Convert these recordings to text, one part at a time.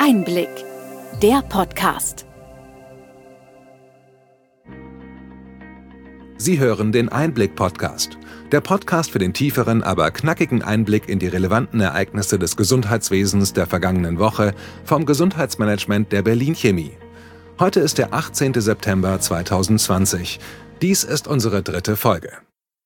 Einblick, der Podcast. Sie hören den Einblick-Podcast. Der Podcast für den tieferen, aber knackigen Einblick in die relevanten Ereignisse des Gesundheitswesens der vergangenen Woche vom Gesundheitsmanagement der Berlin Chemie. Heute ist der 18. September 2020. Dies ist unsere 3. Folge.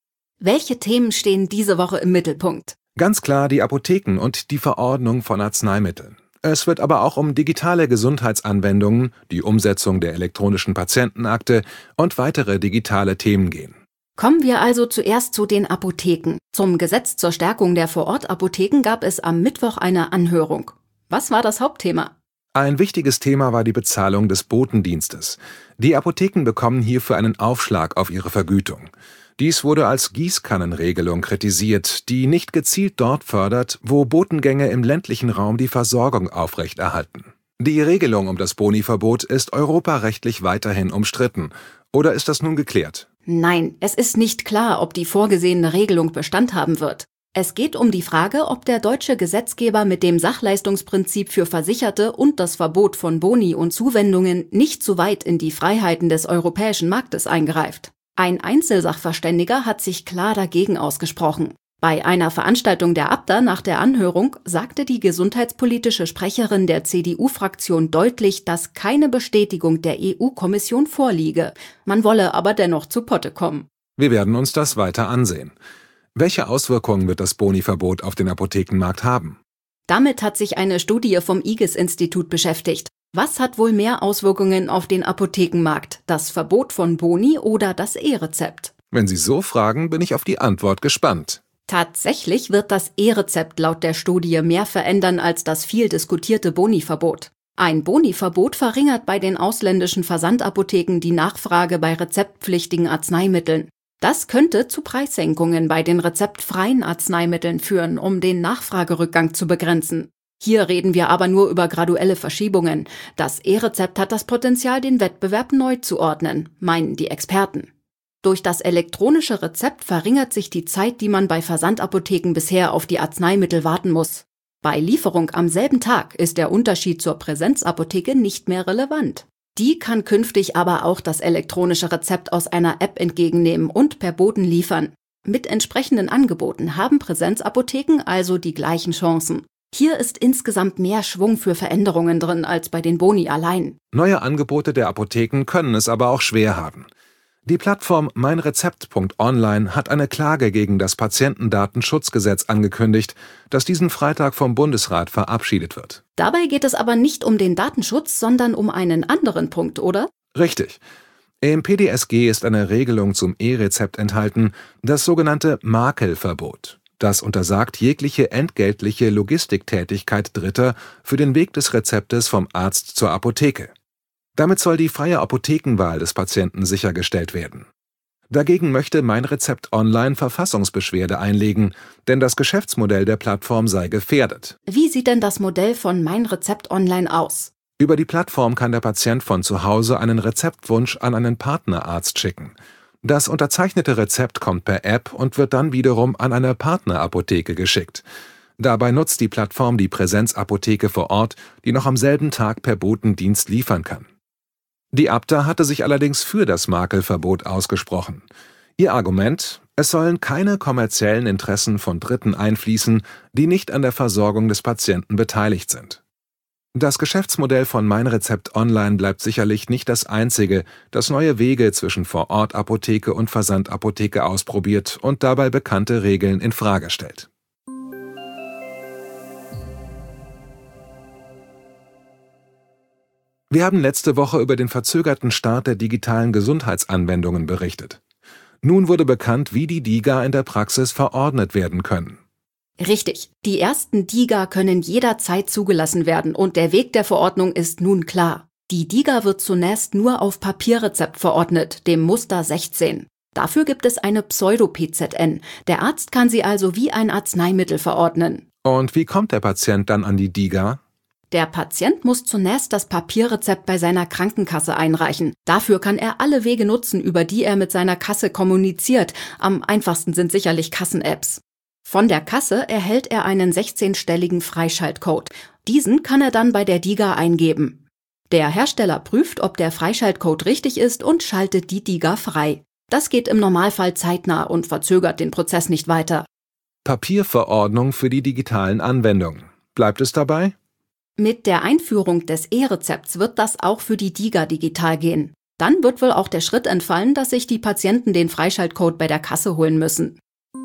Welche Themen stehen diese Woche im Mittelpunkt? Ganz klar die Apotheken und die Verordnung von Arzneimitteln. Es wird aber auch um digitale Gesundheitsanwendungen, die Umsetzung der elektronischen Patientenakte und weitere digitale Themen gehen. Kommen wir also zuerst zu den Apotheken. Zum Gesetz zur Stärkung der Vorortapotheken gab es am Mittwoch eine Anhörung. Was war das Hauptthema? Ein wichtiges Thema war die Bezahlung des Botendienstes. Die Apotheken bekommen hierfür einen Aufschlag auf ihre Vergütung. Dies wurde als Gießkannenregelung kritisiert, die nicht gezielt dort fördert, wo Botengänge im ländlichen Raum die Versorgung aufrechterhalten. Die Regelung um das Boni-Verbot ist europarechtlich weiterhin umstritten. Oder ist das nun geklärt? Nein, es ist nicht klar, ob die vorgesehene Regelung Bestand haben wird. Es geht um die Frage, ob der deutsche Gesetzgeber mit dem Sachleistungsprinzip für Versicherte und das Verbot von Boni und Zuwendungen nicht zu weit in die Freiheiten des europäischen Marktes eingreift. Ein Einzelsachverständiger hat sich klar dagegen ausgesprochen. Bei einer Veranstaltung der Abda nach der Anhörung sagte die gesundheitspolitische Sprecherin der CDU-Fraktion deutlich, dass keine Bestätigung der EU-Kommission vorliege. Man wolle aber dennoch zu Potte kommen. Wir werden uns das weiter ansehen. Welche Auswirkungen wird das Boni-Verbot auf den Apothekenmarkt haben? Damit hat sich eine Studie vom IGES-Institut beschäftigt. Was hat wohl mehr Auswirkungen auf den Apothekenmarkt? Das Verbot von Boni oder das E-Rezept? Wenn Sie so fragen, bin ich auf die Antwort gespannt. Tatsächlich wird das E-Rezept laut der Studie mehr verändern als das viel diskutierte Boni-Verbot. Ein Boni-Verbot verringert bei den ausländischen Versandapotheken die Nachfrage bei rezeptpflichtigen Arzneimitteln. Das könnte zu Preissenkungen bei den rezeptfreien Arzneimitteln führen, um den Nachfragerückgang zu begrenzen. Hier reden wir aber nur über graduelle Verschiebungen. Das E-Rezept hat das Potenzial, den Wettbewerb neu zu ordnen, meinen die Experten. Durch das elektronische Rezept verringert sich die Zeit, die man bei Versandapotheken bisher auf die Arzneimittel warten muss. Bei Lieferung am selben Tag ist der Unterschied zur Präsenzapotheke nicht mehr relevant. Die kann künftig aber auch das elektronische Rezept aus einer App entgegennehmen und per Boten liefern. Mit entsprechenden Angeboten haben Präsenzapotheken also die gleichen Chancen. Hier ist insgesamt mehr Schwung für Veränderungen drin als bei den Boni allein. Neue Angebote der Apotheken können es aber auch schwer haben. Die Plattform meinrezept.online hat eine Klage gegen das Patientendatenschutzgesetz angekündigt, das diesen Freitag vom Bundesrat verabschiedet wird. Dabei geht es aber nicht um den Datenschutz, sondern um einen anderen Punkt, oder? Richtig. Im PDSG ist eine Regelung zum E-Rezept enthalten, das sogenannte Makelverbot. Das untersagt jegliche entgeltliche Logistiktätigkeit Dritter für den Weg des Rezeptes vom Arzt zur Apotheke. Damit soll die freie Apothekenwahl des Patienten sichergestellt werden. Dagegen möchte meinrezept online Verfassungsbeschwerde einlegen, denn das Geschäftsmodell der Plattform sei gefährdet. Wie sieht denn das Modell von meinrezept online aus? Über die Plattform kann der Patient von zu Hause einen Rezeptwunsch an einen Partnerarzt schicken. Das unterzeichnete Rezept kommt per App und wird dann wiederum an eine Partnerapotheke geschickt. Dabei nutzt die Plattform die Präsenzapotheke vor Ort, die noch am selben Tag per Botendienst liefern kann. Die Abda hatte sich allerdings für das Makelverbot ausgesprochen. Ihr Argument: Es sollen keine kommerziellen Interessen von Dritten einfließen, die nicht an der Versorgung des Patienten beteiligt sind. Das Geschäftsmodell von meinrezept online bleibt sicherlich nicht das einzige, das neue Wege zwischen Vorortapotheke und Versandapotheke ausprobiert und dabei bekannte Regeln in Frage stellt. Wir haben letzte Woche über den verzögerten Start der digitalen Gesundheitsanwendungen berichtet. Nun wurde bekannt, wie die DiGA in der Praxis verordnet werden können. Richtig, die ersten DiGA können jederzeit zugelassen werden und der Weg der Verordnung ist nun klar. Die DiGA wird zunächst nur auf Papierrezept verordnet, dem Muster 16. Dafür gibt es eine Pseudo-PZN. Der Arzt kann sie also wie ein Arzneimittel verordnen. Und wie kommt der Patient dann an die DiGA? Der Patient muss zunächst das Papierrezept bei seiner Krankenkasse einreichen. Dafür kann er alle Wege nutzen, über die er mit seiner Kasse kommuniziert. Am einfachsten sind sicherlich Kassen-Apps. Von der Kasse erhält er einen 16-stelligen Freischaltcode. Diesen kann er dann bei der DiGa eingeben. Der Hersteller prüft, ob der Freischaltcode richtig ist und schaltet die DiGa frei. Das geht im Normalfall zeitnah und verzögert den Prozess nicht weiter. Papierverordnung für die digitalen Anwendungen. Bleibt es dabei? Mit der Einführung des E-Rezepts wird das auch für die DiGa digital gehen. Dann wird wohl auch der Schritt entfallen, dass sich die Patienten den Freischaltcode bei der Kasse holen müssen.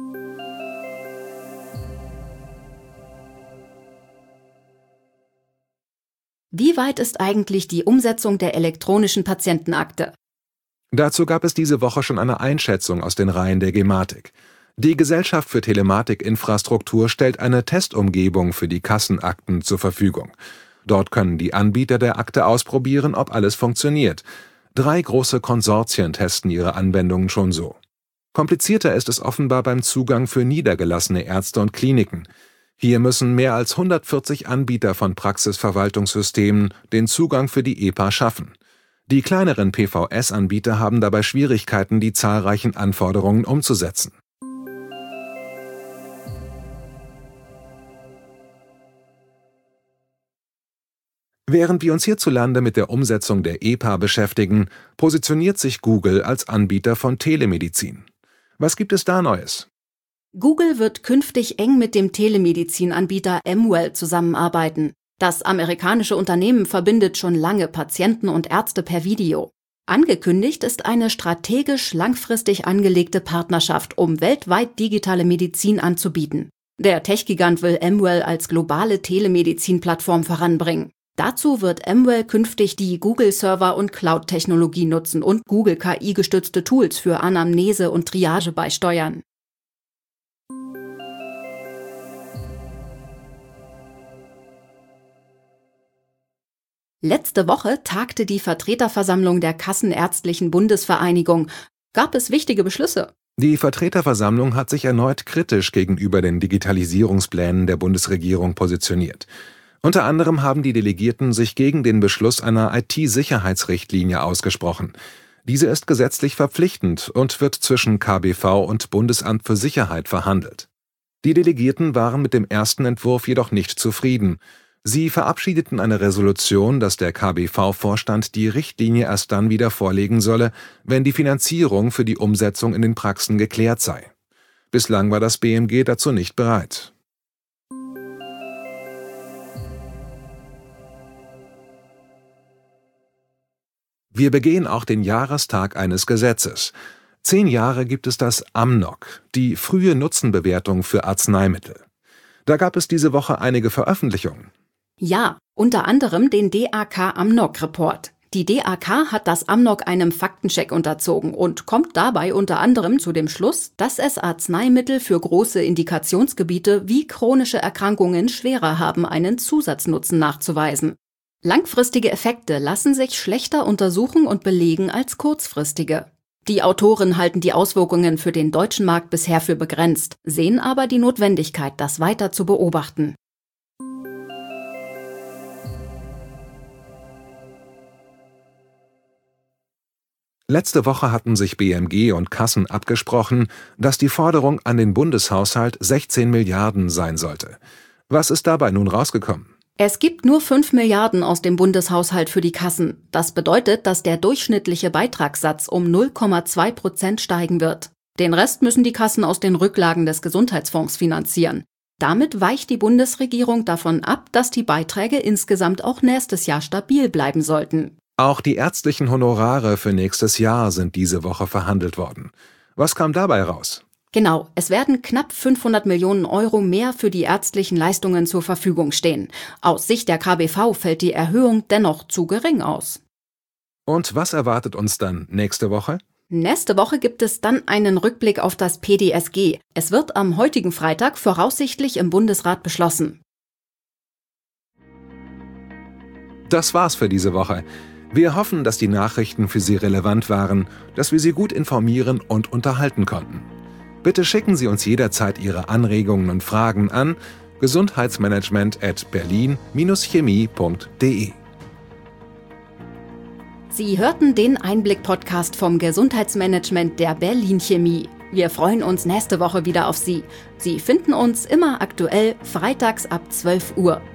Wie weit ist eigentlich die Umsetzung der elektronischen Patientenakte? Dazu gab es diese Woche schon eine Einschätzung aus den Reihen der Gematik. Die Gesellschaft für Telematikinfrastruktur stellt eine Testumgebung für die Kassenakten zur Verfügung. Dort können die Anbieter der Akte ausprobieren, ob alles funktioniert. 3 große Konsortien testen ihre Anwendungen schon so. Komplizierter ist es offenbar beim Zugang für niedergelassene Ärzte und Kliniken. Hier müssen mehr als 140 Anbieter von Praxisverwaltungssystemen den Zugang für die EPA schaffen. Die kleineren PVS-Anbieter haben dabei Schwierigkeiten, die zahlreichen Anforderungen umzusetzen. Während wir uns hierzulande mit der Umsetzung der EPA beschäftigen, positioniert sich Google als Anbieter von Telemedizin. Was gibt es da Neues? Google wird künftig eng mit dem Telemedizinanbieter Amwell zusammenarbeiten. Das amerikanische Unternehmen verbindet schon lange Patienten und Ärzte per Video. Angekündigt ist eine strategisch langfristig angelegte Partnerschaft, um weltweit digitale Medizin anzubieten. Der Tech-Gigant will Amwell als globale Telemedizin-Plattform voranbringen. Dazu wird Amwell künftig die Google-Server- und Cloud-Technologie nutzen und Google-KI-gestützte Tools für Anamnese und Triage beisteuern. Letzte Woche tagte die Vertreterversammlung der Kassenärztlichen Bundesvereinigung. Gab es wichtige Beschlüsse? Die Vertreterversammlung hat sich erneut kritisch gegenüber den Digitalisierungsplänen der Bundesregierung positioniert. Unter anderem haben die Delegierten sich gegen den Beschluss einer IT-Sicherheitsrichtlinie ausgesprochen. Diese ist gesetzlich verpflichtend und wird zwischen KBV und Bundesamt für Sicherheit verhandelt. Die Delegierten waren mit dem ersten Entwurf jedoch nicht zufrieden. Sie verabschiedeten eine Resolution, dass der KBV-Vorstand die Richtlinie erst dann wieder vorlegen solle, wenn die Finanzierung für die Umsetzung in den Praxen geklärt sei. Bislang war das BMG dazu nicht bereit. Wir begehen auch den Jahrestag eines Gesetzes. 10 Jahre gibt es das AMNOG, die frühe Nutzenbewertung für Arzneimittel. Da gab es diese Woche einige Veröffentlichungen. Ja, unter anderem den DAK-AMNOG-Report. Die DAK hat das AMNOG einem Faktencheck unterzogen und kommt dabei unter anderem zu dem Schluss, dass es Arzneimittel für große Indikationsgebiete wie chronische Erkrankungen schwerer haben, einen Zusatznutzen nachzuweisen. Langfristige Effekte lassen sich schlechter untersuchen und belegen als kurzfristige. Die Autoren halten die Auswirkungen für den deutschen Markt bisher für begrenzt, sehen aber die Notwendigkeit, das weiter zu beobachten. Letzte Woche hatten sich BMG und Kassen abgesprochen, dass die Forderung an den Bundeshaushalt 16 Milliarden sein sollte. Was ist dabei nun rausgekommen? Es gibt nur 5 Milliarden aus dem Bundeshaushalt für die Kassen. Das bedeutet, dass der durchschnittliche Beitragssatz um 0,2% steigen wird. Den Rest müssen die Kassen aus den Rücklagen des Gesundheitsfonds finanzieren. Damit weicht die Bundesregierung davon ab, dass die Beiträge insgesamt auch nächstes Jahr stabil bleiben sollten. Auch die ärztlichen Honorare für nächstes Jahr sind diese Woche verhandelt worden. Was kam dabei raus? Genau, es werden knapp 500 Millionen Euro mehr für die ärztlichen Leistungen zur Verfügung stehen. Aus Sicht der KBV fällt die Erhöhung dennoch zu gering aus. Und was erwartet uns dann nächste Woche? Nächste Woche gibt es dann einen Rückblick auf das PDSG. Es wird am heutigen Freitag voraussichtlich im Bundesrat beschlossen. Das war's für diese Woche. Wir hoffen, dass die Nachrichten für Sie relevant waren, dass wir Sie gut informieren und unterhalten konnten. Bitte schicken Sie uns jederzeit Ihre Anregungen und Fragen an gesundheitsmanagement@berlin-chemie.de. Sie hörten den Einblick-Podcast vom Gesundheitsmanagement der Berlin Chemie. Wir freuen uns nächste Woche wieder auf Sie. Sie finden uns immer aktuell freitags ab 12 Uhr.